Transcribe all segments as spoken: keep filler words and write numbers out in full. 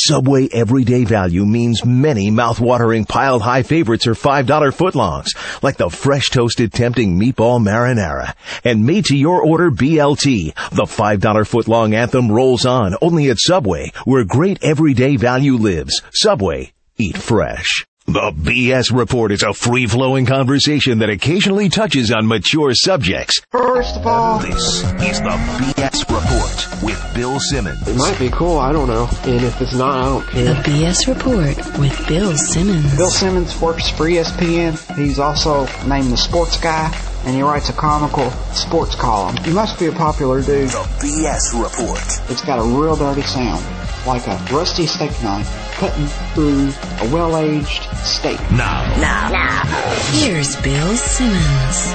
Subway everyday value means many mouth-watering pile-high favorites are five dollar footlongs, like the fresh toasted tempting meatball marinara. And made to your order B L T, the five dollar footlong anthem rolls on, only at Subway, where great everyday value lives. Subway, eat fresh. The B S Report is a free-flowing conversation that occasionally touches on mature subjects. First of all, This is the B S Report with Bill Simmons. it might be cool, I don't know. And if it's not, I don't care. The B S Report with Bill Simmons. Bill Simmons works for E S P N. He's also named the Sports Guy, and he writes a comical sports column. He must be a popular dude. The B S Report. It's got a real dirty sound, like a rusty steak knife cutting through a well-aged steak. Now. Now, now. Here's Bill Simmons.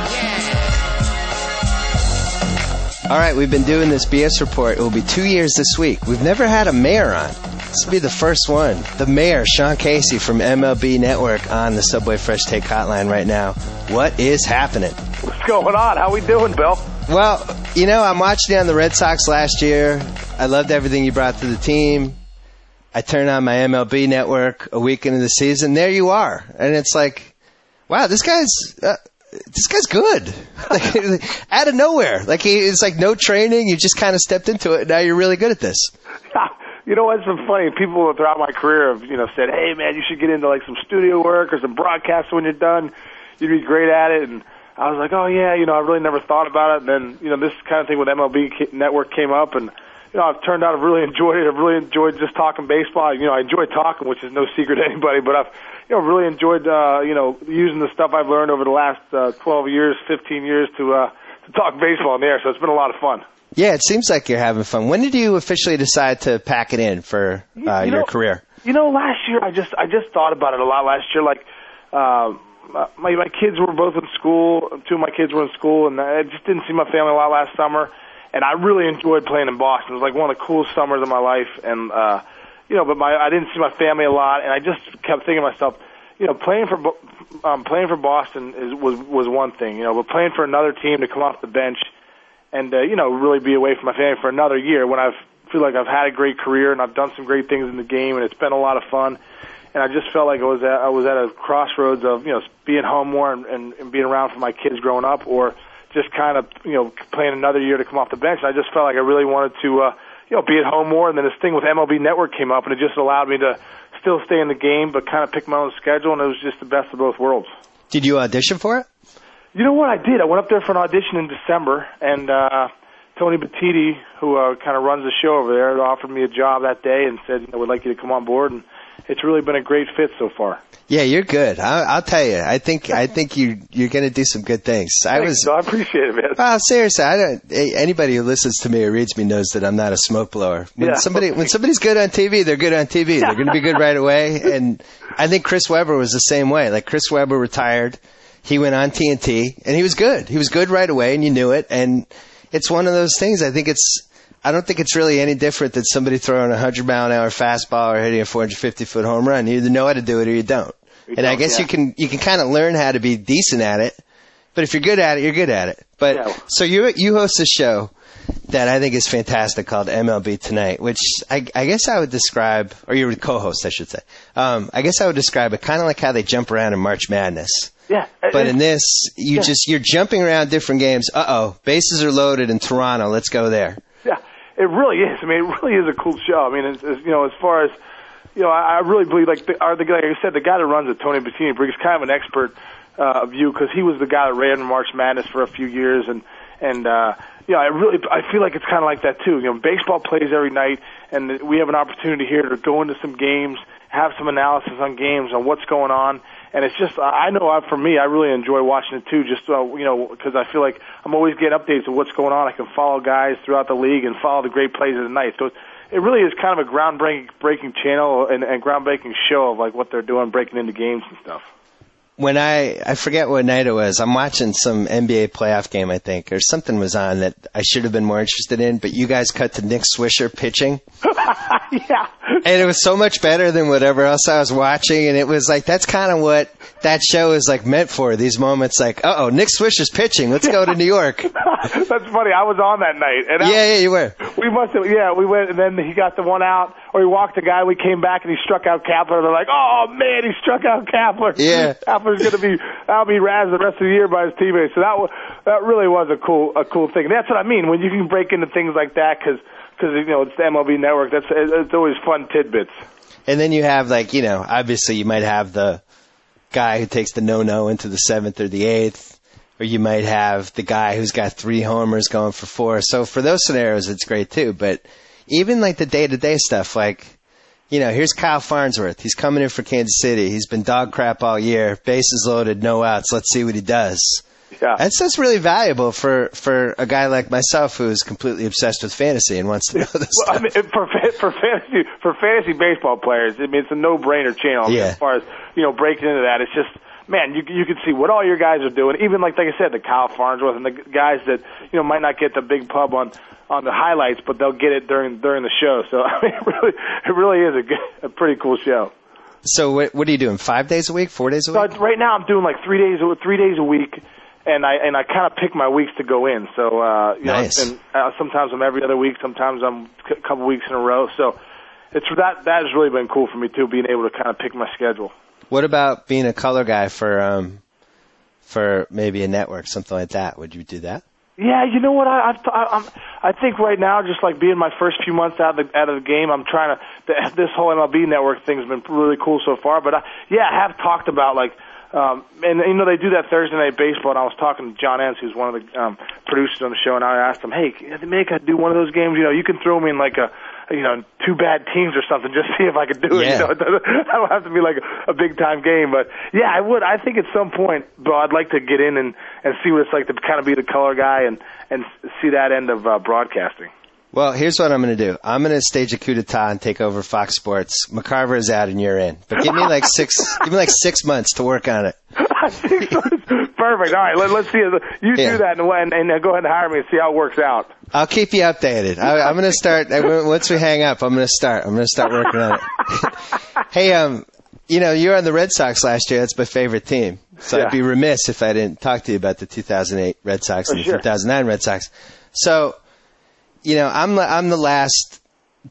All right, we've been doing this B S Report. It will be two years this week. We've never had a mayor on. This will be the first one. The mayor, Sean Casey from M L B Network, on the Subway Fresh Take Hotline right now. What is happening? What's going on? How we doing, Bill? Well, you know, I'm watching you on the Red Sox last year. I loved everything you brought to the team. I turned on my M L B Network a week into the season. There you are. And it's like, wow, this guy's... Uh, This guy's good. Like, out of nowhere. Like, he, it's like no training. You just kind of stepped into it. And now you're really good at this. You know what's been funny? People throughout my career have, you know, said, hey, man, you should get into, like, some studio work or some broadcasts when you're done. You'd be great at it. And I was like, oh, yeah, you know, I really never thought about it. And then, you know, this kind of thing with M L B Network came up. And, you know, I've turned out I've really enjoyed it. I've really enjoyed just talking baseball. You know, I enjoy talking, which is no secret to anybody. But I've, you know, really enjoyed, uh, you know, using the stuff I've learned over the last uh, twelve years, fifteen years to uh, to talk baseball in the air. So it's been a lot of fun. Yeah, it seems like you're having fun. When did you officially decide to pack it in for uh, you know, your career? You know, last year I just I just thought about it a lot. Last year, like uh, my my kids were both in school. Two of my kids were in school, and I just didn't see my family a lot last summer. And I really enjoyed playing in Boston. It was like one of the coolest summers of my life. And uh, you know, but my I didn't see my family a lot, and I just kept thinking to myself, you know, playing for um, playing for Boston is, was was one thing, you know, but playing for another team to come off the bench and uh, you know, really be away from my family for another year when I feel like I've had a great career and I've done some great things in the game and it's been a lot of fun. And I just felt like I was at, I was at a crossroads of, you know, being home more and, and, and being around for my kids growing up, or just kind of, you know, playing another year to come off the bench. And I just felt like I really wanted to, uh, you know, be at home more. And then this thing with M L B Network came up, and it just allowed me to still stay in the game, but kind of pick my own schedule, and it was just the best of both worlds. Did you audition for it? You know what? I did. I went up there for an audition in December, and uh, Tony Batiti, who uh, kind of runs the show over there, offered me a job that day and said, you know, we'd like you to come on board, and it's really been a great fit so far. Yeah, you're good. I, I'll tell you. I think I think you you're going to do some good things. I Thanks, was. no, I appreciate it, man. Well, seriously, I don't. Anybody who listens to me or reads me knows that I'm not a smoke blower. When Yeah. somebody when somebody's good on T V, they're good on T V. They're going to be good right away. And I think Chris Webber was the same way. Like, Chris Webber retired, he went on T N T, and he was good. He was good right away, and you knew it. And it's one of those things. I think it's. I don't think it's really any different than somebody throwing a hundred mile an hour fastball or hitting a four hundred fifty foot home run. You either know how to do it or you don't. You and I don't, guess yeah. you can you can kind of learn how to be decent at it. But if you're good at it, you're good at it. But Yeah. so you you host a show that I think is fantastic called M L B Tonight, which I, I guess I would describe, or you're the co-host, I should say. Um, I guess I would describe it kind of like how they jump around in March Madness. Yeah. But in this, you Yeah. just you're jumping around different games. Uh oh, bases are loaded in Toronto. Let's go there. Yeah, it really is. I mean, it really is a cool show. I mean, it's, it's, you know, as far as, you know, I, I really believe, like, the, or the guy, like I said, the guy that runs it, Tony Batini, brings kind of an expert uh, view, because he was the guy that ran March Madness for a few years, and and uh, yeah, I really, I feel like it's kind of like that too. You know, baseball plays every night, and we have an opportunity here to go into some games, have some analysis on games, on what's going on. And it's just, I know I, for me, I really enjoy watching it too, just, uh, you know, because I feel like I'm always getting updates of what's going on. I can follow guys throughout the league and follow the great plays of the night. So it really is kind of a groundbreaking breaking channel and, and groundbreaking show of, like, what they're doing, breaking into games and stuff. When I, I forget what night it was, I'm watching some N B A playoff game, I think, or something was on that I should have been more interested in, but you guys cut to Nick Swisher pitching. Yeah. And it was so much better than whatever else I was watching, and it was like, that's kind of what that show is, like, meant for, these moments like, uh-oh, Nick Swisher's pitching, let's go to New York. That's funny. I was on that night. And I, yeah, yeah, you were. we must have, yeah, we went, and then he got the one out, or he walked the guy, we came back, and he struck out Kapler. They're like, oh, man, he struck out Kapler. Yeah. Kapler's going to be, I'll be razzed the rest of the year by his teammates. So that was, that really was a cool, a cool thing. And that's what I mean, when you can break into things like that, because, because you know, it's the M L B Network, that's, it's always fun tidbits. And then you have, like, you know, obviously you might have the guy who takes the no-no into the seventh or the eighth, or you might have the guy who's got three homers going for four. So for those scenarios, it's great too. But even like the day-to-day stuff, like, you know, here's Kyle Farnsworth. He's coming in for Kansas City. He's been dog crap all year. Bases loaded, no outs. Let's see what he does. Yeah. That's, that's really valuable for, for a guy like myself who's completely obsessed with fantasy and wants to know this well, stuff. I mean, for for fantasy for fantasy baseball players, I mean, it's a no-brainer channel. I mean, Yeah. As far as, you know, breaking into that, it's just, man, you you can see what all your guys are doing. Even like like I said, the Kyle Farnsworth and the guys that, you know, might not get the big pub on on the highlights, but they'll get it during during the show. So I mean, it really it really is a good, a pretty cool show. So what, what are you doing? Five days a week? Four days a So week? right now I'm doing like three days three days a week. And I and I kind of pick my weeks to go in. So uh, you Nice. know, and uh, sometimes I'm every other week. Sometimes I'm a couple weeks in a row. So it's that that has really been cool for me too, being able to kind of pick my schedule. What about being a color guy for um for maybe a network, something like that? Would you do that? Yeah, you know what? I I've, I I'm I think right now, just like being my first few months out of the out of the game, I'm trying to. The, this whole M L B network thing's been really cool so far. But I, yeah, I have talked about like. Um, and, you know, they do that Thursday Night Baseball, and I was talking to John Enns, who's one of the um, producers on the show, and I asked him, hey, maybe I could do one of those games. You know, you can throw me in like a, you know, two bad teams or something, just see if I could do it. Yeah. You know, it doesn't, I don't have to be like a, a big-time game. But, yeah, I would. I think at some point, bro, I'd like to get in and, and see what it's like to kind of be the color guy and, and see that end of uh, broadcasting. Well, here's what I'm going to do. I'm going to stage a coup d'etat and take over Fox Sports. McCarver is out and you're in. But give me like six, give me like six months to work on it. I think so. Perfect. All right, let, let's see. You Yeah. do that and, and, and go ahead and hire me and see how it works out. I'll keep you updated. I, I'm going to start, once we hang up, I'm going to start. I'm going to start working on it. Hey, um, you know, you were on the Red Sox last year. That's my favorite team. So Yeah. I'd be remiss if I didn't talk to you about the two thousand eight Red Sox For and sure. the two thousand nine Red Sox. So, you know, I'm the, I'm the last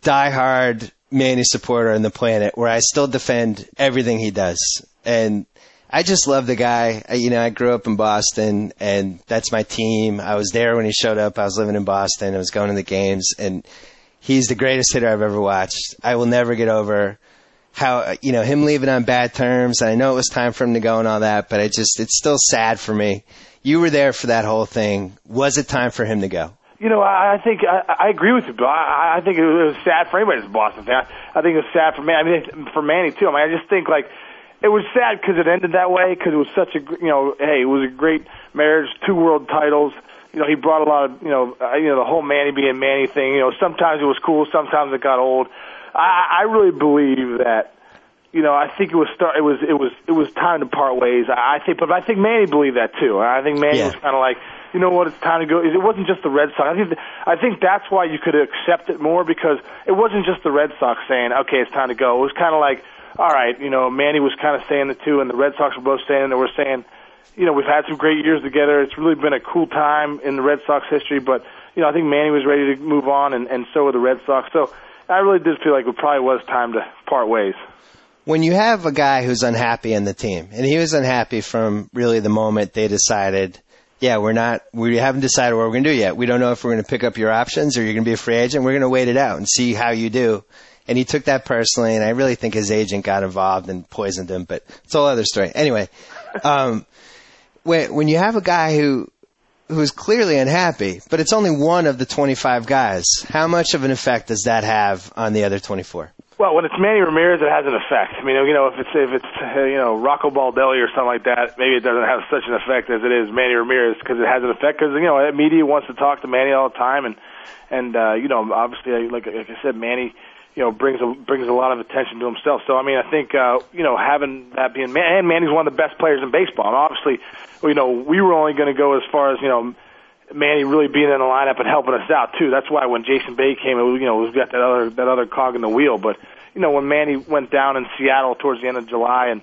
diehard Manny supporter on the planet where I still defend everything he does. And I just love the guy. I, you know, I grew up in Boston, and that's my team. I was there when he showed up. I was living in Boston. I was going to the games, and he's the greatest hitter I've ever watched. I will never get over how, you know, him leaving on bad terms. I know it was time for him to go and all that, but I just, it's still sad for me. You were there for that whole thing. Was it time for him to go? You know, I, I think I, I agree with you, Bill. I, I think it was sad for anybody that's a Boston fan. I think it was sad for Manny. I mean, for Manny too. I mean, I just think like it was sad because it ended that way. Because it was such a, you know, hey, it was a great marriage, two world titles. You know, he brought a lot of, you know, uh, you know, the whole Manny being Manny thing. You know, sometimes it was cool, sometimes it got old. I, I really believe that. You know, I think it was start. It was it was it was time to part ways. I, I think, but I think Manny believed that too. I think Manny Yeah. was kind of like, you know what, it's time to go. It wasn't just the Red Sox. I think I think that's why you could accept it more, because it wasn't just the Red Sox saying, okay, it's time to go. It was kind of like, all right, you know, Manny was kind of saying it too, and the Red Sox were both saying it. They were saying, you know, we've had some great years together. It's really been a cool time in the Red Sox history, but you know, I think Manny was ready to move on, and, and so were the Red Sox. So I really did feel like it probably was time to part ways. When you have a guy who's unhappy in the team, and he was unhappy from really the moment they decided, yeah, we're not, we haven't decided what we're going to do yet. We don't know if we're going to pick up your options or you're going to be a free agent. We're going to wait it out and see how you do. And he took that personally, and I really think his agent got involved and poisoned him, but it's a whole other story. Anyway, um, when, when you have a guy who, who's clearly unhappy, but it's only one of the twenty-five guys, how much of an effect does that have on the other twenty-four? Well, when it's Manny Ramirez, it has an effect. I mean, you know, if it's if it's uh, you know Rocco Baldelli or something like that, maybe it doesn't have such an effect as it is Manny Ramirez, because it has an effect because you know the media wants to talk to Manny all the time, and and uh, you know obviously like like I said, Manny you know brings a brings a lot of attention to himself. So I mean, I think uh, you know having that being Man- and Manny's one of the best players in baseball, and obviously you know we were only going to go as far as you know. Manny really being in the lineup and helping us out too. That's why when Jason Bay came, you know, we've got that other that other cog in the wheel. But you know, when Manny went down in Seattle towards the end of July, and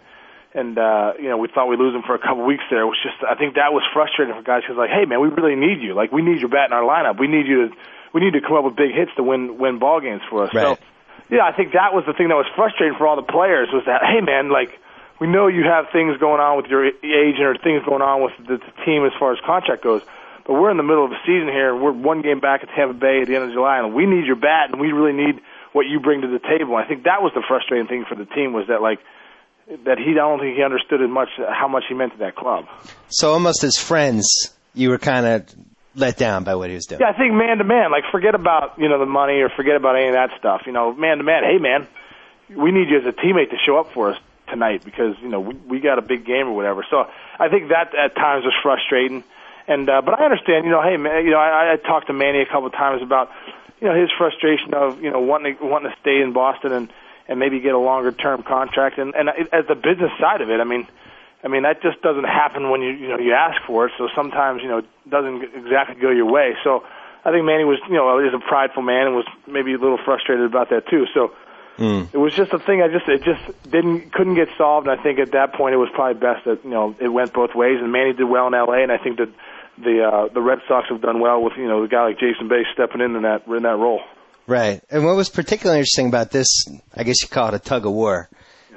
and uh, you know, we thought we'd lose him for a couple weeks there. It was just, I think that was frustrating for guys because, like, hey, man, we really need you. Like, we need your bat in our lineup. We need you to, we need to come up with big hits to win win ball games for us. Right. So, yeah, I think that was the thing that was frustrating for all the players was that, hey, man, like, we know you have things going on with your agent or things going on with the, the team as far as contract goes, but we're in the middle of the season here. We're one game back at Tampa Bay at the end of July, and we need your bat, and we really need what you bring to the table. And I think that was the frustrating thing for the team was that, like, that he, I don't think he understood as much how much he meant to that club. So almost as friends, you were kind of let down by what he was doing. Yeah, I think man to man, like forget about, you know, the money or forget about any of that stuff. You know, man to man, hey man, we need you as a teammate to show up for us tonight because, you know, we, we got a big game or whatever. So I think that at times was frustrating. And uh, but I understand, you know, hey man, you know, I, I talked to Manny a couple of times about, you know, his frustration of, you know, wanting to, wanting to stay in Boston and, and maybe get a longer term contract. And, and as the business side of it, I mean, I mean that just doesn't happen when you you know you ask for it. So sometimes, you know, it doesn't exactly go your way. So I think Manny was, you know, is a prideful man and was maybe a little frustrated about that too. So mm. it was just a thing. I just it just didn't couldn't get solved. And I think at that point it was probably best that, you know, it went both ways. And Manny did well in L A. And I think that the uh, the Red Sox have done well with, you know, a guy like Jason Bay stepping in in that in that role. Right. And what was particularly interesting about this, I guess you call it a tug of war,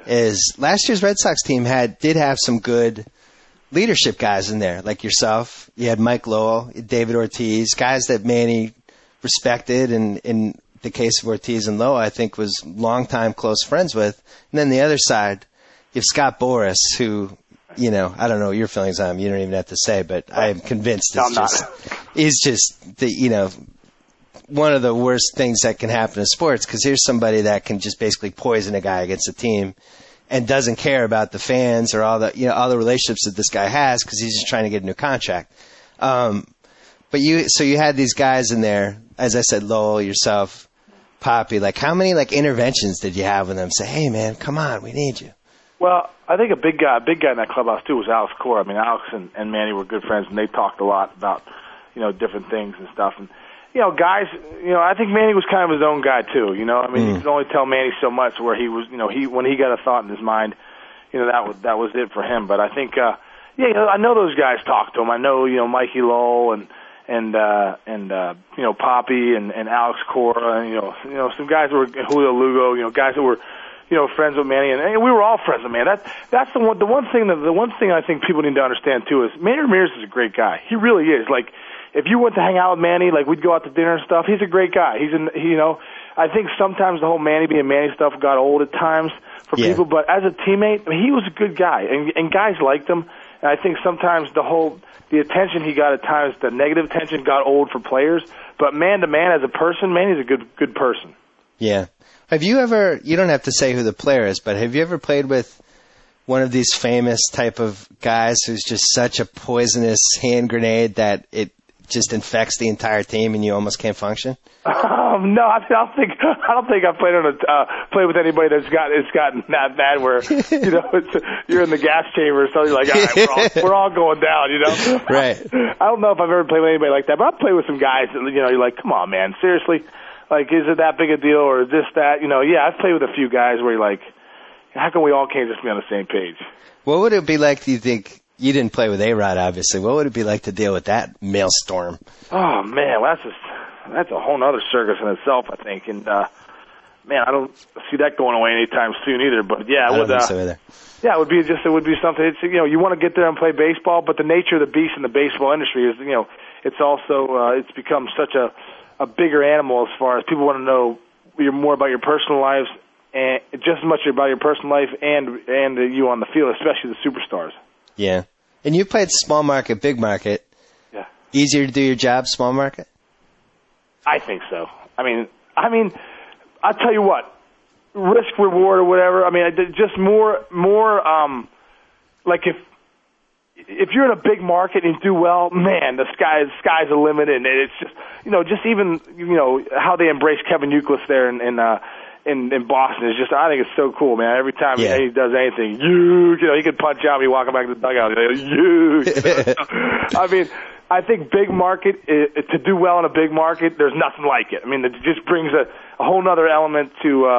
is last year's Red Sox team had did have some good leadership guys in there, like yourself. You had Mike Lowell, David Ortiz, guys that Manny respected, and in the case of Ortiz and Lowell, I think was longtime close friends with. And then the other side, you have Scott Boras, who, you know, I don't know what your feelings on him. You don't even have to say, but I am convinced it's no, just he's just the you know. one of the worst things that can happen in sports, because here's somebody that can just basically poison a guy against a team and doesn't care about the fans or all the, you know, all the relationships that this guy has because he's just trying to get a new contract. Um, but you, so you had these guys in there, as I said, Lowell, yourself, Poppy, like how many like interventions did you have with them? Say, hey man, come on, we need you. Well, I think a big guy, a big guy in that clubhouse too was Alex Cora. I mean, Alex and, and Manny were good friends and they talked a lot about, you know, different things and stuff. And, you know, guys, you know, I think Manny was kind of his own guy too. You know, I mean, mm. you can only tell Manny so much. Where he was, you know, he when he got a thought in his mind, you know, that was that was it for him. But I think, uh, yeah, you know, I know those guys talked to him. I know, you know, Mikey Lowell and and uh, and uh, you know, Poppy and, and Alex Cora, and, you know, you know, some guys that were Julio Lugo, you know, guys that were, you know, friends with Manny, and, and we were all friends with Manny. That that's the one the one thing that the one thing I think people need to understand too is Manny Ramirez is a great guy. He really is. Like, if you went to hang out with Manny, like we'd go out to dinner and stuff, he's a great guy. He's in, you know, I think sometimes the whole Manny being Manny stuff got old at times for yeah. people, but as a teammate, I mean, he was a good guy, and, and guys liked him. And I think sometimes the whole, the attention he got at times, the negative attention got old for players, but man to man as a person, Manny's a good, good person. Yeah. Have you ever, you don't have to say who the player is, but have you ever played with one of these famous type of guys who's just such a poisonous hand grenade that it just infects the entire team and you almost can't function? Um, no, I don't think I don't think I've played on a uh, played with anybody that's got it's gotten that bad where you know it's, you're in the gas chamber, so you're like, all right, we're all, we're all going down, you know. Right. I don't know if I've ever played with anybody like that, but I've played with some guys that, you know, you're like, come on, man, seriously, like, is it that big a deal or is this that? You know, yeah, I've played with a few guys where you're like, how come we all can't just be on the same page? What would it be like, do you think? You didn't play with A-Rod, obviously. What would it be like to deal with that maelstrom? Oh, man, well, that's just, that's a whole other circus in itself, I think. And, uh, man, I don't see that going away anytime soon either. But, yeah, it I would, don't think uh, so either. Yeah, it would be just, it would be something. It's, you know, you want to get there and play baseball, but the nature of the beast in the baseball industry is, you know, it's also, uh, it's become such a, a bigger animal as far as people want to know more about your personal lives, and just as much about your personal life and, and uh, you on the field, especially the superstars. Yeah. And you played small market, big market. Yeah. Easier to do your job, small market? I think so. I mean, I mean, I'll tell you what, risk reward or whatever. I mean, just more, more, um, like if, if you're in a big market and you do well, man, the sky, the sky's the limit. And it's just, you know, just even, you know, how they embrace Kevin Youkilis there in, in, uh, In, in Boston is just, I think it's so cool, man. Every time yeah. he does anything, you, you know, he could punch out me walking back to the dugout. You, I mean, I think big market, it, to do well in a big market, there's nothing like it. I mean, it just brings a, a whole other element to, uh,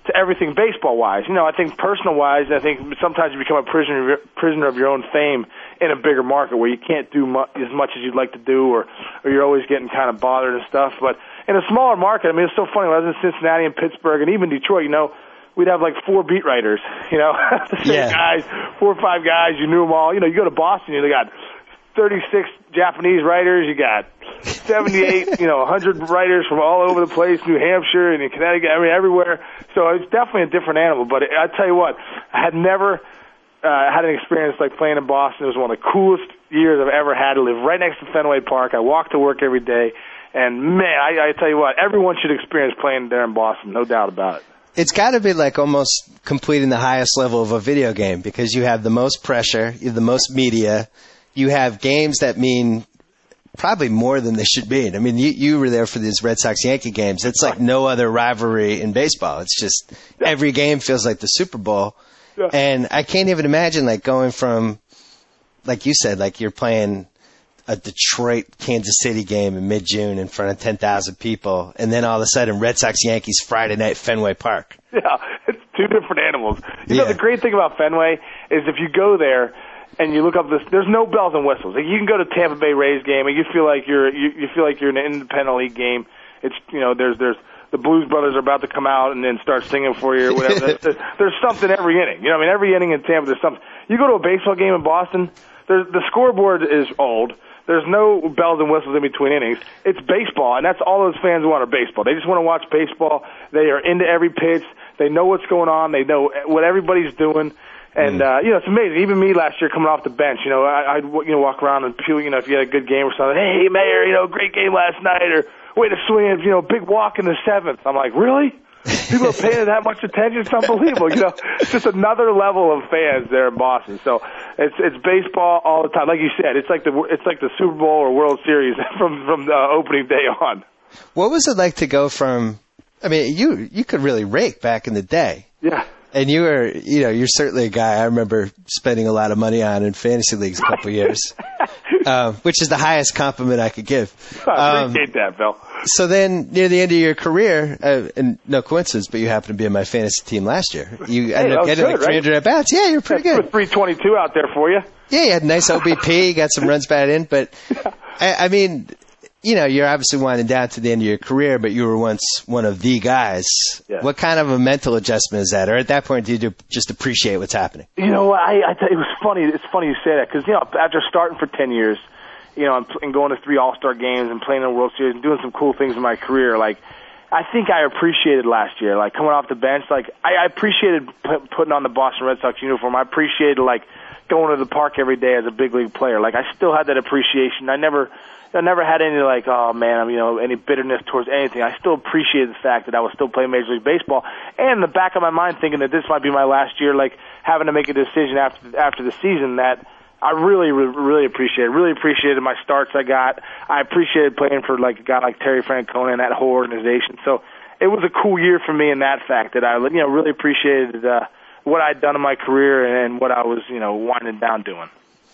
to everything baseball-wise. You know, I think personal-wise, I think sometimes you become a prisoner of your, prisoner of your own fame in a bigger market where you can't do mu- as much as you'd like to do, or, or you're always getting kind of bothered and stuff. But in a smaller market, I mean, it's so funny. When I was in Cincinnati and Pittsburgh and even Detroit, you know, we'd have like four beat writers, you know, the same Yeah. guys, four or five guys, you knew them all. You know, you go to Boston, you got thirty-six Japanese writers, you got seventy-eight, you know, one hundred writers from all over the place, New Hampshire and in Connecticut, I mean, everywhere. So it's definitely a different animal. But I tell you what, I had never uh, had an experience like playing in Boston. It was one of the coolest years I've ever had. I live right next to Fenway Park. I walk to work every day. And, man, I, I tell you what, everyone should experience playing there in Boston, no doubt about it. It's got to be like almost completing the highest level of a video game because you have the most pressure, you have the most media, you have games that mean probably more than they should mean. I mean, you, you were there for these Red Sox-Yankee games. It's like no other rivalry in baseball. It's just every game feels like the Super Bowl. Yeah. And I can't even imagine like going from, like you said, like you're playing a Detroit-Kansas City game in mid-June in front of ten thousand people, and then all of a sudden Red Sox-Yankees Friday night Fenway Park. Yeah, it's two different animals. You Yeah. know, the great thing about Fenway is if you go there and you look up this, there's no bells and whistles. Like you can go to Tampa Bay Rays game and you feel like you're you, you feel like you're in an independent league game. It's you know there's there's the Blues Brothers are about to come out and then start singing for you or whatever. there's, there's something every inning. You know, what I mean, every inning in Tampa there's something. You go to a baseball game in Boston, there's the scoreboard is old. There's no bells and whistles in between innings. It's baseball, and that's all those fans want are baseball. They just want to watch baseball. They are into every pitch. They know what's going on. They know what everybody's doing. And, mm. uh, you know, it's amazing. Even me last year coming off the bench, you know, I, I'd, you know, walk around and feel, you know, if you had a good game or something, hey, Mayor, you know, great game last night, or way to swing, you know, big walk in the seventh. I'm like, really? People are paying that much attention. It's unbelievable. You know, it's just another level of fans there in Boston. So it's it's baseball all the time. Like you said, it's like the it's like the Super Bowl or World Series from from the opening day on. What was it like to go from? I mean, you you could really rake back in the day. Yeah. And you were, you know, you're certainly a guy I remember spending a lot of money on in fantasy leagues a couple of years, um, which is the highest compliment I could give. I appreciate um, that, Bill. So then, near the end of your career, uh, and no coincidence, but you happened to be in my fantasy team last year. You hey, ended up getting good, like three hundred right? at bats. Yeah, you're pretty That's good. three twenty-two out there for you. Yeah, you had a nice O B P, got some runs batted in, but I, I mean, you know, you're obviously winding down to the end of your career, but you were once one of the guys. Yeah. What kind of a mental adjustment is that? Or at that point, do you do just appreciate what's happening? You know, I, I tell you, it was funny. It's funny you say that because, you know, after starting for ten years, you know, and, and going to three All-Star games and playing in the World Series and doing some cool things in my career, like, I think I appreciated last year, like, coming off the bench. Like, I, I appreciated p- putting on the Boston Red Sox uniform. I appreciated, like, going to the park every day as a big league player. Like, I still had that appreciation. I never... I never had any, like, oh, man, I'm, you know, any bitterness towards anything. I still appreciated the fact that I was still playing Major League Baseball. And in the back of my mind thinking that this might be my last year, like, having to make a decision after after the season that I really, really, really appreciated. Really appreciated my starts I got. I appreciated playing for, like, a guy like Terry Francona and that whole organization. So it was a cool year for me in that fact that I, you know, really appreciated uh, what I'd done in my career and what I was, you know, winding down doing.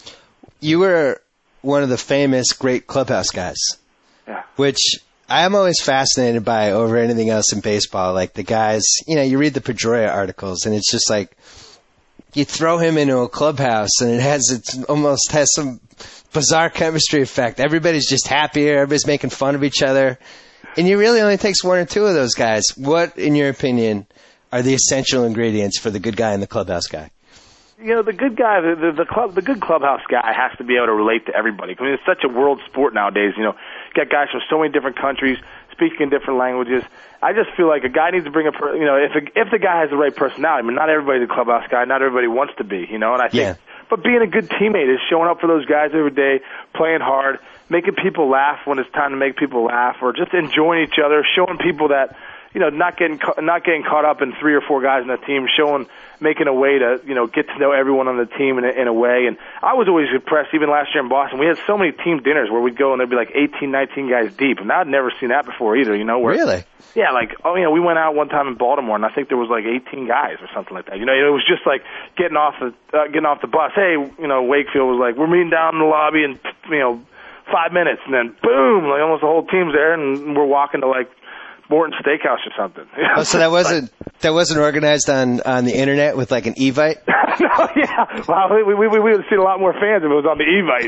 You were one of the famous great clubhouse guys, yeah. which I'm always fascinated by over anything else in baseball. Like the guys, you know, you read the Pedroia articles and it's just like you throw him into a clubhouse and it has, it almost has some bizarre chemistry effect. Everybody's just happier. Everybody's making fun of each other. And you really only takes one or two of those guys. What, in your opinion, are the essential ingredients for the good guy and the clubhouse guy? You know, the good guy, the, the the club, the good clubhouse guy has to be able to relate to everybody. I mean, it's such a world sport nowadays. You know, you got guys from so many different countries speaking in different languages. I just feel like a guy needs to bring a, per, you know, if a, if the guy has the right personality. I mean, not everybody's a clubhouse guy. Not everybody wants to be. You know, and I think, yeah. but being a good teammate is showing up for those guys every day, playing hard, making people laugh when it's time to make people laugh, or just enjoying each other, showing people that, you know, not getting not getting caught up in three or four guys in the team, showing, making a way to, you know, get to know everyone on the team in a, in a way. And I was always impressed, even last year in Boston. We had so many team dinners where we'd go and there'd be like eighteen, nineteen guys deep, and I'd never seen that before either. You know, where, really? Yeah, like oh, you know, we went out one time in Baltimore, and I think there was like eighteen guys or something like that. You know, it was just like getting off the uh, getting off the bus. Hey, you know, Wakefield was like, we're meeting down in the lobby in, you know, five minutes, and then boom, like almost the whole team's there, and we're walking to like Morton Steakhouse or something. Oh, so that wasn't that wasn't organized on, on the internet with like an Evite? No, yeah. Well, we we we would have seen a lot more fans if it was on the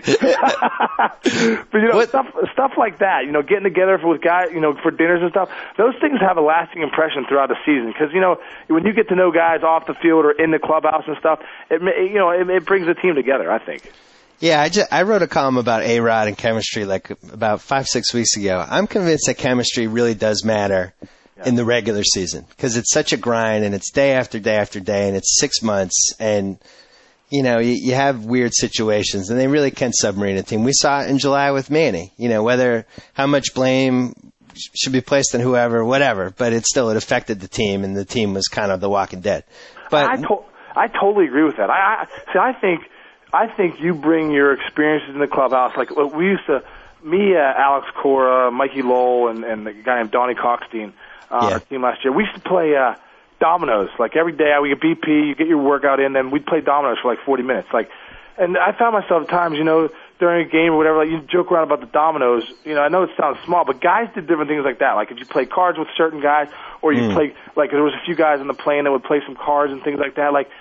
Evite. But you know, What? stuff stuff like that. You know, getting together with guys, you know, for dinners and stuff. Those things have a lasting impression throughout the season because you know when you get to know guys off the field or in the clubhouse and stuff, it ma- you know it, it brings the team together. I think. Yeah, I, just, I wrote a column about A-Rod and chemistry like about five, six weeks ago. I'm convinced that chemistry really does matter yeah. in the regular season because it's such a grind and it's day after day after day and it's six months and, you know, you, you have weird situations and they really can submarine a team. We saw it in July with Manny, you know, whether how much blame should be placed on whoever, whatever, but it still, it affected the team and the team was kind of the Walking Dead. But I, to- I totally agree with that. I, I see, I think... I think you bring your experiences in the clubhouse. Like we used to, me, uh, Alex Cora, Mikey Lowell, and, and the guy named Donnie Cockstein, uh, yeah. our team last year. We used to play uh, dominoes. Like every day, we get B P, you get your workout in, then we'd play dominoes for like forty minutes. Like, and I found myself at times, you know, during a game or whatever, like you joke around about the dominoes. You know, I know it sounds small, but guys did different things like that. Like if you play cards with certain guys, or you mm. play, like there was a few guys on the plane that would play some cards and things like that. Like.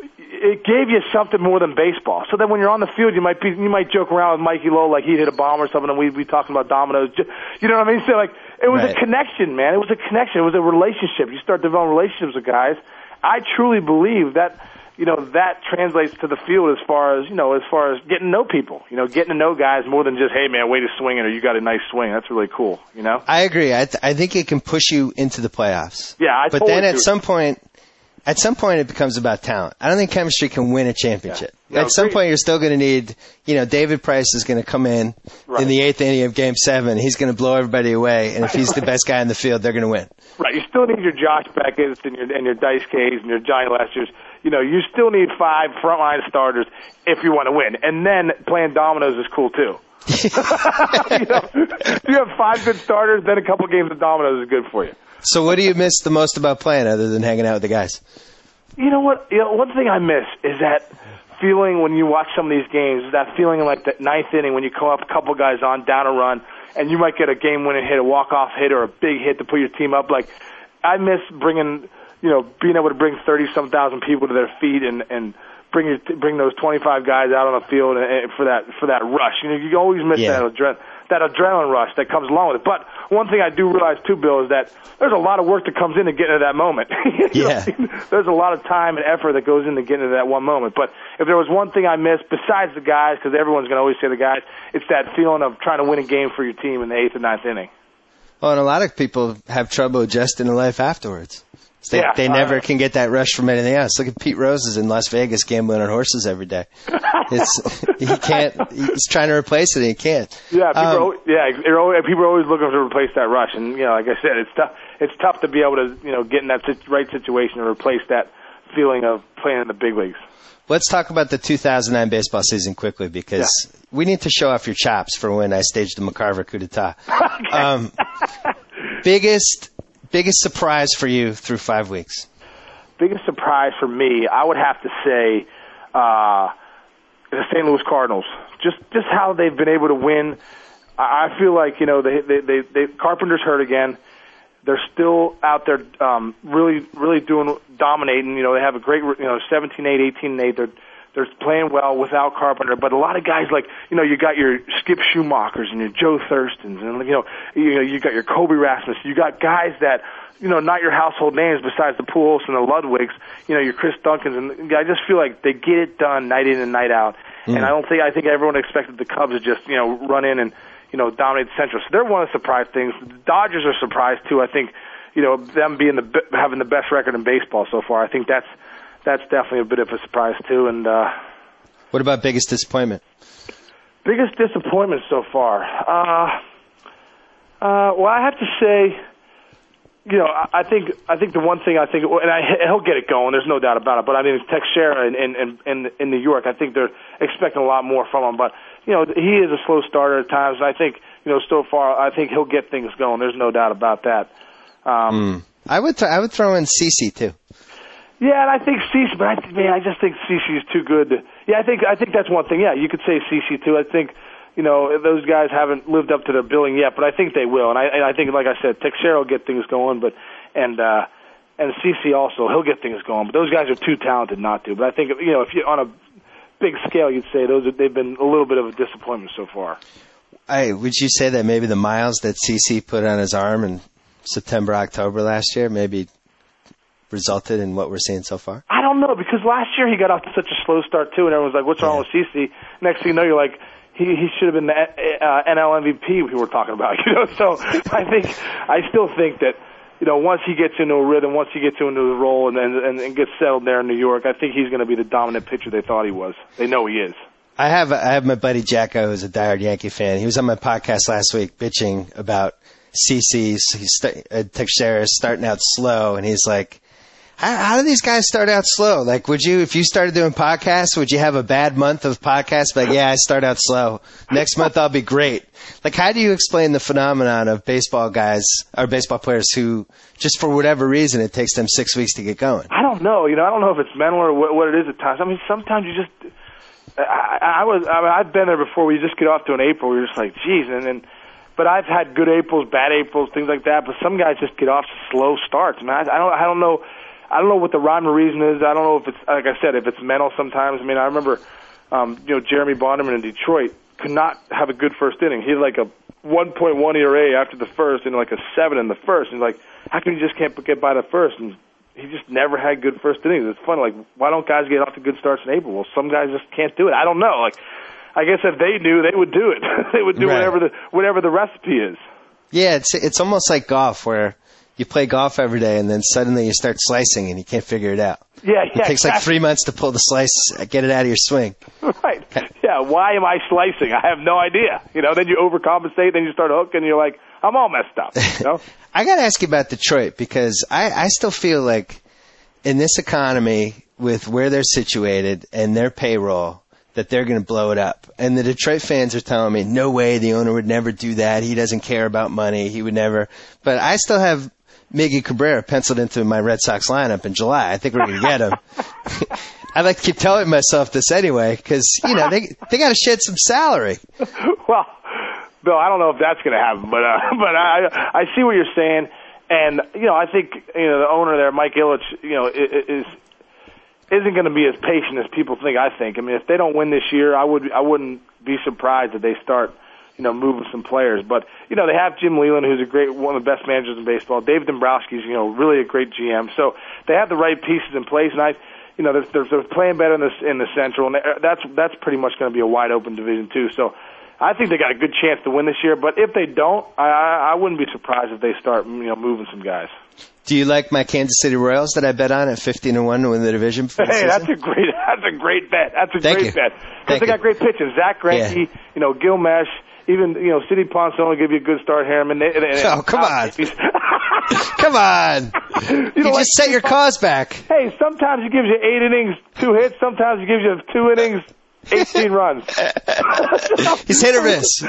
It gave you something more than baseball. So then when you're on the field, you might be, you might joke around with Mikey Lowe like he'd hit a bomb or something, and we'd be talking about dominoes. You know what I mean? So like, it was right. a connection, man. It was a connection. It was a relationship. You start developing relationships with guys. I truly believe that, you know, that translates to the field as far as, you know, as far as getting to know people. You know, getting to know guys more than just, hey man, way to swing it, or you got a nice swing. That's really cool. You know? I agree. I th- I think it can push you into the playoffs. Yeah, I but totally then at agree. some point. At some point, it becomes about talent. I don't think chemistry can win a championship. Yeah. No, At some great. point, you're still going to need, you know, David Price is going to come in right. in the eighth inning of Game Seven. He's going to blow everybody away, and if he's the best guy in the field, they're going to win. Right. You still need your Josh Beckett's and your and your Dice K's and your Johnny Lesters. You know, you still need five frontline starters if you want to win. And then playing dominoes is cool too. you know, you have five good starters, then a couple games of dominoes is good for you. So what do you miss the most about playing other than hanging out with the guys? You know what? You know, one thing I miss is that feeling when you watch some of these games, is that feeling in like the ninth inning when you come up a couple guys on, down a run, and you might get a game-winning hit, a walk-off hit, or a big hit to put your team up. Like, I miss bringing, you know, being able to bring thirty-some thousand people to their feet and, and bring your, bring those twenty-five guys out on the field and, and for that for that rush. You know, you always miss yeah. that adrenaline. That adrenaline rush that comes along with it. But one thing I do realize, too, Bill, is that there's a lot of work that comes into getting to that moment. yeah. There's a lot of time and effort that goes into getting to that one moment. But if there was one thing I missed, besides the guys, because everyone's going to always say the guys, it's that feeling of trying to win a game for your team in the eighth and ninth inning. Well, and a lot of people have trouble adjusting to life afterwards. They, yeah, they never uh, can get that rush from anything else. Look at Pete Rose is in Las Vegas gambling on horses every day. It's he can't. He's trying to replace it. And he can't. Yeah, people. Um, are, yeah, people are always looking to replace that rush, and you know, like I said, it's tough. It's tough to be able to, you know, get in that right situation and replace that feeling of playing in the big leagues. Let's talk about the two thousand nine baseball season quickly because yeah. we need to show off your chops for when I staged the McCarver coup d'etat. Okay. Um, biggest. Biggest surprise for you through five weeks? Biggest surprise for me, I would have to say uh, the Saint Louis Cardinals. Just just how they've been able to win. I feel like, you know, they, they, they, they Carpenter's hurt again. They're still out there um, really really doing dominating. You know, they have a great, you know, seventeen eight, eighteen eight. They're They're playing well without Carpenter, but a lot of guys like, you know, you got your Skip Schumachers and your Joe Thurstons, and you know, you know, you got your Kobe Rasmus. You got guys that, you know, not your household names besides the Pujols and the Ludwigs. You know, your Chris Duncans, and I just feel like they get it done night in and night out. Mm. And I don't think I think everyone expected the Cubs to just, you know, run in and, you know, dominate the Central. So they're one of the surprise things. The Dodgers are surprised too. I think, you know, them being the having the best record in baseball so far. I think that's. That's definitely a bit of a surprise, too. And uh, what about biggest disappointment? Biggest disappointment so far? Uh, uh, well, I have to say, you know, I, I think I think the one thing I think, and I, he'll get it going, there's no doubt about it, but I mean, Teixeira in, in, in, in New York, I think they're expecting a lot more from him. But, you know, he is a slow starter at times, and I think, you know, so far, I think he'll get things going. There's no doubt about that. Um, mm. I would th- I would throw in CeCe, too. Yeah, and I think CeCe, but I, man, I just think CeCe is too good. To, yeah, I think I think that's one thing. Yeah, you could say CeCe too. I think, you know, those guys haven't lived up to their billing yet, but I think they will. And I, and I think, like I said, Teixeira will get things going, but and uh, and C C also, he'll get things going. But those guys are too talented not to. But I think, you know, if you on a big scale, you'd say those are, they've been a little bit of a disappointment so far. I, would you say that maybe the miles that C C put on his arm in September, October last year maybe resulted in what we're seeing so far? I don't know, because last year he got off to such a slow start, too, and everyone's like, what's wrong yeah. with C C? Next thing you know, you're like, he, he should have been the uh, N L M V P we were talking about, you know? So I think, I still think that, you know, once he gets into a rhythm, once he gets into the role and, and, and gets settled there in New York, I think he's going to be the dominant pitcher they thought he was. They know he is. I have I have my buddy Jacko, who's a diehard Yankee fan. He was on my podcast last week bitching about C C's. He's st- uh, Teixeira starting out slow, and he's like, how, how do these guys start out slow? Like, would you, if you started doing podcasts, would you have a bad month of podcasts? Like, yeah, I start out slow. Next month I'll be great. Like, how do you explain the phenomenon of baseball guys or baseball players who, just for whatever reason, it takes them six weeks to get going? I don't know. You know, I don't know if it's mental or what, what it is at times. I mean, sometimes you just, I, I was, I mean, I've been there before where you just get off to an April, you're just like, geez, and then, but I've had good Aprils, bad Aprils, things like that, but some guys just get off slow starts. I mean, I, I don't, I don't know. I don't know what the rhyme or reason is. I don't know if it's, like I said, if it's mental sometimes. I mean, I remember, um, you know, Jeremy Bonderman in Detroit could not have a good first inning. He had like a one point one E R A after the first and like a seven in the first. And like, how come you just can't get by the first? And he just never had good first innings. It's funny. Like, why don't guys get off to good starts in April? Well, some guys just can't do it. I don't know. Like, I guess if they knew, they would do it. They would do right. whatever the whatever the recipe is. Yeah, it's it's almost like golf where you play golf every day, and then suddenly you start slicing, and you can't figure it out. Yeah, yeah. It takes exactly. like three months to pull the slice, get it out of your swing. Right. Yeah, why am I slicing? I have no idea. You know, then you overcompensate, then you start hooking, and you're like, I'm all messed up. You know? I got to ask you about Detroit, because I, I still feel like in this economy, with where they're situated and their payroll, that they're going to blow it up. And the Detroit fans are telling me, no way, the owner would never do that. He doesn't care about money. He would never. But I still have Miggy Cabrera penciled into my Red Sox lineup in July. I think we're going to get him. I like to keep telling myself this anyway, because, you know, they they got to shed some salary. Well, Bill, I don't know if that's going to happen, but uh, but I I see what you're saying, and you know, I think you know the owner there, Mike Ilitch, you know, is isn't going to be as patient as people think. I think. I mean, if they don't win this year, I would I wouldn't be surprised if they start, you know, moving some players. But, you know, they have Jim Leyland, who's a great, one of the best managers in baseball. Dave Dombrowski's, you know, really a great G M. So they have the right pieces in place, and I, you know, they're, they're playing better in the, in the Central, and that's that's pretty much going to be a wide open division too. So I think they got a good chance to win this year. But if they don't, I, I wouldn't be surprised if they start, you know, moving some guys. Do you like my Kansas City Royals that I bet on at fifteen to one to win the division? For the hey, season? that's a great, that's a great bet. That's a Thank great you. bet because they you. got great pitching. Zach Greinke, Yeah. you know, Gil Mesh, even you know, City Ponson will give you a good start. Harriman. They, they, Oh, come on. Come on. You, You know, just like- set your cause back. Hey, sometimes he gives you eight innings, two hits. Sometimes he gives you two innings, eighteen runs. He's hit or miss.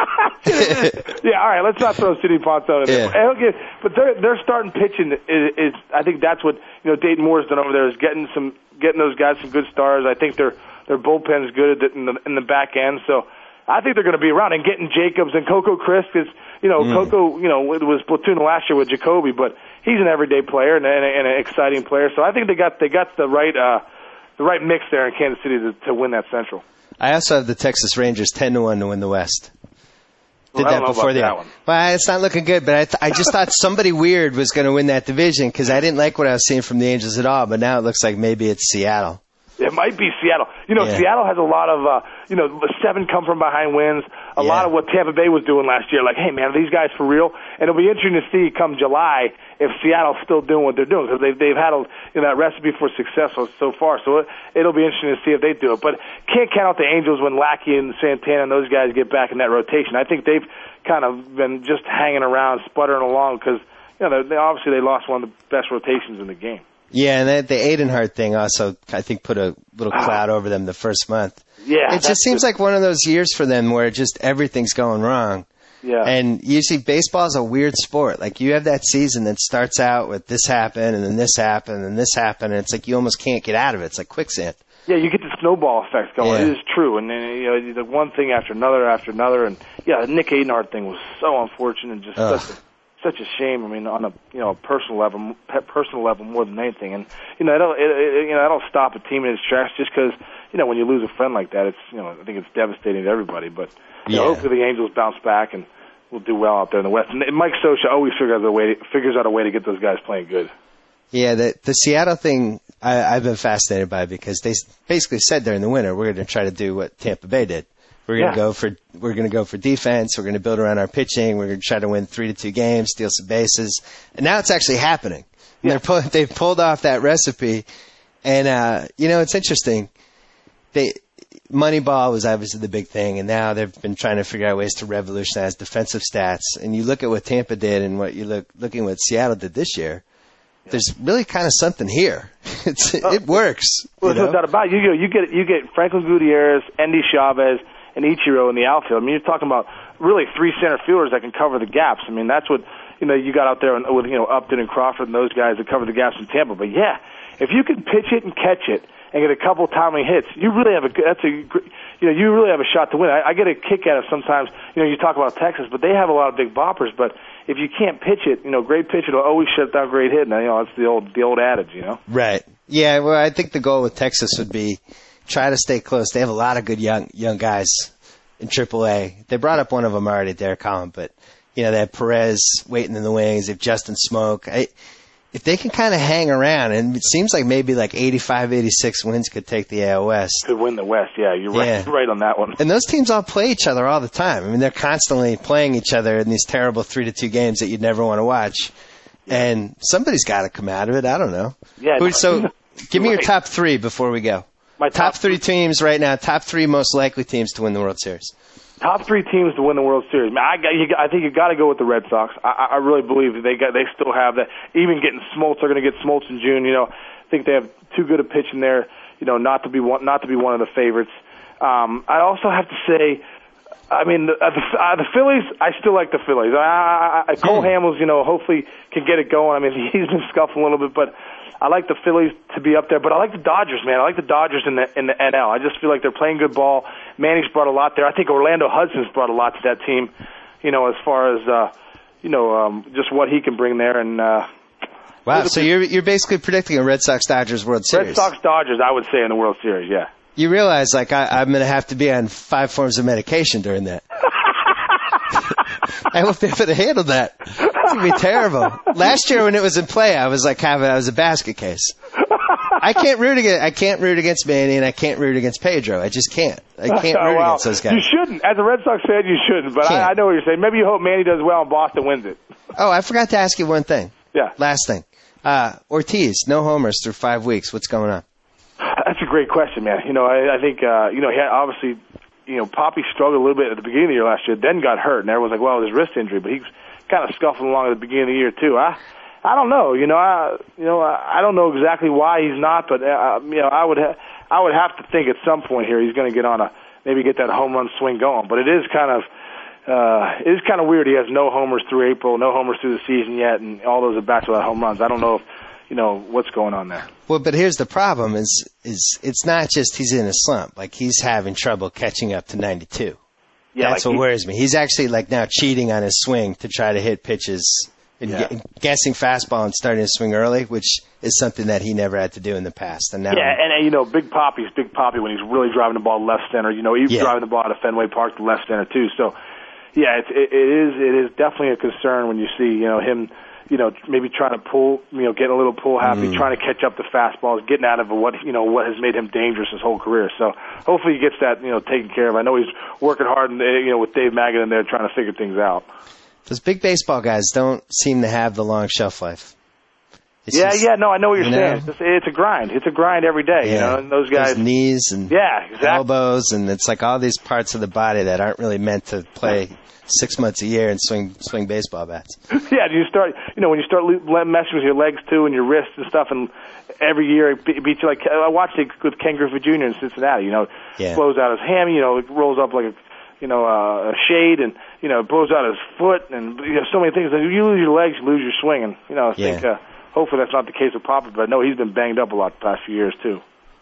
Yeah, all right. Let's not throw City Ponson in there. Yeah. Okay, but their their starting pitching is, is, I think that's what you know Dayton Moore's done over there is getting some getting those guys some good stars. I think their their bullpen is good in the in the back end. So I think they're going to be around and getting Jacobs and Coco Crisp is you know mm. Coco you know was platoon last year with Jacoby, but he's an everyday player and, and, and an exciting player. So I think they got they got the right uh, the right mix there in Kansas City to, to win that Central. I also have the Texas Rangers ten to one to win the West. Did well, I don't that know before about the that one. Well, it's not looking good, but I, th- I just thought somebody weird was going to win that division because I didn't like what I was seeing from the Angels at all. But now it looks like maybe it's Seattle. It might be Seattle. You know, Yeah. Seattle has a lot of, uh, you know, seven come from behind wins. A Yeah. lot of what Tampa Bay was doing last year. Like, hey, man, are these guys for real? And it'll be interesting to see come July if Seattle's still doing what they're doing because they've, they've had a, you know, that recipe for success so far. So it, it'll be interesting to see if they do it. But can't count out the Angels when Lackey and Santana and those guys get back in that rotation. I think they've kind of been just hanging around, sputtering along because, you know, they, obviously they lost one of the best rotations in the game. Yeah, and that, the Aidenhart thing also, I think, put a little cloud over them the first month. Yeah. It just seems good. like one of those years for them where just everything's going wrong. Yeah. And usually baseball is a weird sport. Like you have that season that starts out with this happened and then this happened and this happened, and it's like you almost can't get out of it. It's like quicksand. Yeah, you get to snowball effect going. Yeah. It is true, and then, you know, the one thing after another after another, and yeah, the Nick Adenard thing was so unfortunate and just Ugh. such a, such a shame. I mean, on a you know personal level, personal level more than anything, and you know, it'll, it, it, you know, that'll stop a team in its tracks just because you know when you lose a friend like that, it's you know I think it's devastating to everybody. But you Yeah. know, hopefully the Angels bounce back and will do well out there in the West. And Mike Scioscia always figures out a way figures out a way to get those guys playing good. Yeah, the the Seattle thing I, I've been fascinated by because they basically said during the winter we're going to try to do what Tampa Bay did. We're going to Yeah. go for we're going to go for defense. We're going to build around our pitching. We're going to try to win three to two games, steal some bases, and now it's actually happening. And they're pull, they've pulled off that recipe, and uh, you know it's interesting. They Moneyball was obviously the big thing, and now they've been trying to figure out ways to revolutionize defensive stats. And you look at what Tampa did and what you look looking at what Seattle did this year. There's really kind of something here. It's, Oh. it works. Well, you know? there's no doubt about it. You, you, you get you get Franklin Gutierrez, Endy Chavez, and Ichiro in the outfield. I mean, you're talking about really three center fielders that can cover the gaps. I mean, that's what you know you got out there with you know Upton and Crawford and those guys that cover the gaps in Tampa. But yeah, if you can pitch it and catch it and get a couple timely hits, you really have a good- that's a gr- you know you really have a shot to win. I, I get a kick out of sometimes. You know, you talk about Texas, but they have a lot of big boppers, but if you can't pitch it, you know, great pitch, it'll always shut down great hit. And, you know, that's the old, the old adage, you know? Right. Yeah, well, I think the goal with Texas would be try to stay close. They have a lot of good young young guys in triple A. They brought up one of them already, Derek Holland, but, you know, they have Perez waiting in the wings. They have Justin Smoke. I, if they can kind of hang around, and it seems like maybe like eighty-five, eighty-six wins could take the A L West. Could win the West, yeah, you're right, Yeah. you're right on that one. And those teams all play each other all the time. I mean, they're constantly playing each other in these terrible three to two games that you'd never want to watch. And somebody's got to come out of it. I don't know. Yeah, Who- So, give me your right. top three before we go. My Top three teams right now. Top three most likely teams to win the World Series. Top three teams to win the World Series. Man, I, got, you, got- I think you got to go with the Red Sox. I, I really believe that they got, they still have that. Even getting Smoltz, they're going to get Smoltz in June. You know, I think they have too good a pitch in there. You know, not to be one, not to be one of the favorites. Um, I also have to say, I mean, the, uh, the, uh, the Phillies. I still like the Phillies. I, I, I, Cole Hmm. Hamels, you know, hopefully can get it going. I mean, he's been scuffling a little bit, but I like the Phillies to be up there. But I like the Dodgers, man. I like the Dodgers in the in the N L. I just feel like they're playing good ball. Manny's brought a lot there. I think Orlando Hudson's brought a lot to that team. You know, as far as uh, you know, um, just what he can bring there. And uh, Wow, so you're you're basically predicting a Red Sox Dodgers World Series. Red Sox Dodgers, I would say in the World Series. Yeah. You realize, like, I, I'm going to have to be on five forms of medication during that. I won't be able to handle that. It's going to be terrible. Last year when it was in play, I was like having, I was a basket case. I can't root against, I can't root against Manny and I can't root against Pedro. I just can't. I can't root Wow. against those guys. You shouldn't. As a Red Sox fan, you shouldn't. But Can't. I, I know what you're saying. Maybe you hope Manny does well and Boston wins it. Oh, I forgot to ask you one thing. Yeah. Last thing. Uh, Ortiz, no homers through five weeks. What's going on? That's a great question, man. You know, I, I think, uh, you know, he had obviously, you know, Poppy struggled a little bit at the beginning of the year last year, then got hurt, and everyone's like, well, it was his wrist injury, but he's kind of scuffling along at the beginning of the year, too. I I don't know. You know, I, you know, I don't know exactly why he's not, but, uh, you know, I would, ha- I would have to think at some point here he's going to get on a, maybe get that home run swing going. But it is kind of, uh, it is kind of weird. He has no homers through April, no homers through the season yet, and all those at bats without home runs. I don't know if, you know, what's going on there. Well, but here's the problem: is is it's not just he's in a slump. Like he's having trouble catching up to ninety-two. Yeah, That's like what he- worries me. He's actually like now cheating on his swing to try to hit pitches and Yeah. gu- guessing fastball and starting to swing early, which is something that he never had to do in the past. And now, Yeah, and, and you know, Big Poppy's Big Poppy when he's really driving the ball left center. You know, even Yeah. driving the ball out of Fenway Park to left center too. So, yeah, it, it, it is it is definitely a concern when you see you know him, you know, maybe trying to pull, you know, getting a little pull happy, Mm. trying to catch up the fastballs, getting out of what you know what has made him dangerous his whole career. So hopefully he gets that you know taken care of. I know he's working hard, and you know, with Dave Maggott in there trying to figure things out. those big baseball guys don't seem to have the long shelf life. It's Yeah, just- yeah, no, I know what you're you saying. know? It's, it's a grind. It's a grind every day. You know, and those guys. Those knees and Yeah, exactly. elbows, and it's like all these parts of the body that aren't really meant to play six months a year and swing swing baseball bats. Yeah, you start, you know, when you start le- messing with your legs too and your wrists and stuff, and every year it be- beats you like I watched it with Ken Griffey Junior in Cincinnati. You know, Yeah. blows out his ham, you know, it rolls up like a, you know, uh, a shade, and you know, it blows out his foot, and you know, so many things. If you lose your legs, you lose your swing, and you know, I think Yeah. uh, hopefully that's not the case with Papa, but I know he's been banged up a lot the past few years too.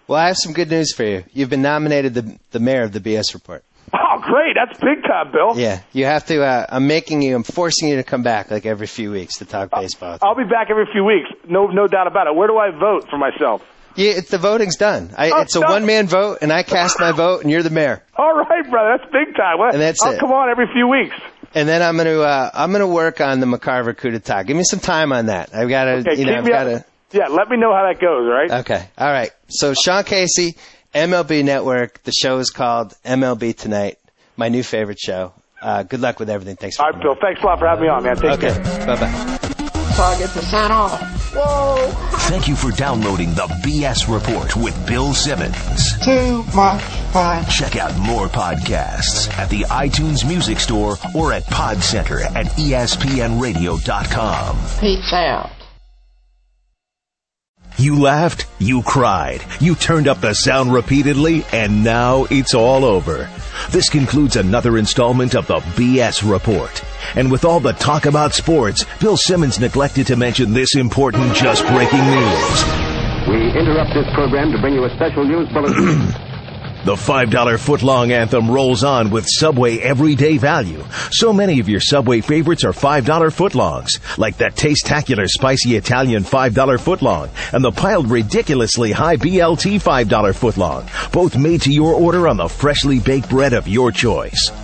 Well, I have some good news for you. You've been nominated the the mayor of the B S Report. Oh, great. That's big time, Bill. Yeah. You have to, uh, I'm making you, I'm forcing you to come back like every few weeks to talk baseball. I'll be back every few weeks. No no doubt about it. Where do I vote for myself? Yeah, it, the voting's done. I, Oh, it's a done. one-man vote, and I cast my vote, and you're the mayor. All right, brother. That's big time. Well, And that's I'll it. come on every few weeks. And then I'm going to, uh, I'm going to work on the McCarver coup d'etat. Give me some time on that. I've got to, Okay, you know, keep I've me got up. to. Yeah, let me know how that goes, all right? Okay. All right. So Sean Casey, M L B Network. The show is called M L B Tonight. My new favorite show. Uh, good luck with everything. Thanks for All right, coming Bill. Thanks a lot for having me on, man. Take on. Okay. care. Bye-bye. So I get to sign off. Whoa! Thank you for downloading the B S Report with Bill Simmons. Too much fun. Check out more podcasts at the iTunes Music Store or at Pod Center at E S P N radio dot com. Peace out. You laughed, you cried, you turned up the sound repeatedly, and now it's all over. This concludes another installment of the B S Report. And with all the talk about sports, Bill Simmons neglected to mention this important just breaking news. We interrupt this program to bring you a special news bulletin. The five dollar footlong anthem rolls on with Subway everyday value. So many of your Subway favorites are five dollar footlongs, like that taste-tacular spicy Italian five dollar footlong and the piled ridiculously high B L T five dollar footlong, both made to your order on the freshly baked bread of your choice.